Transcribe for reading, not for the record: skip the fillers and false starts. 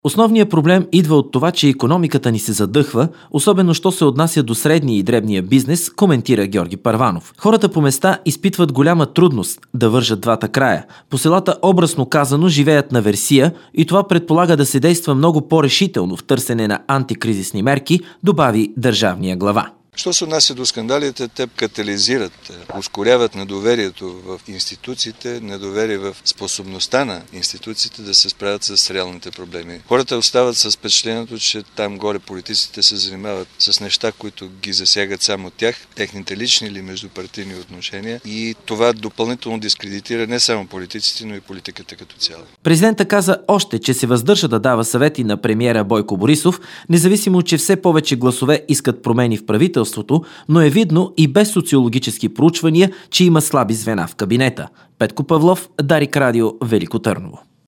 Основният проблем идва от това, че икономиката ни се задъхва, особено що се отнася до средния и дребния бизнес, коментира Георги Първанов. Хората по места изпитват голяма трудност да вържат двата края. По селата, образно казано, живеят на версия и това предполага да се действа много по-решително в търсене на антикризисни мерки, добави държавния глава. Що се отнася до скандалите, те катализират, ускоряват недоверието в институциите, недоверие в способността на институциите да се справят с реалните проблеми. Хората остават с впечатлението, че там горе политиците се занимават с неща, които ги засягат само тях, техните лични или междупартийни отношения, и това допълнително дискредитира не само политиците, но и политиката като цяло. Президентът каза още, че се въздържа да дава съвети на премиера Бойко Борисов, независимо, че все повече гласове искат промени в правителството, но е видно и без социологически проучвания, че има слаби звена в кабинета. Петко Павлов, Дарик Радио, Велико Търново.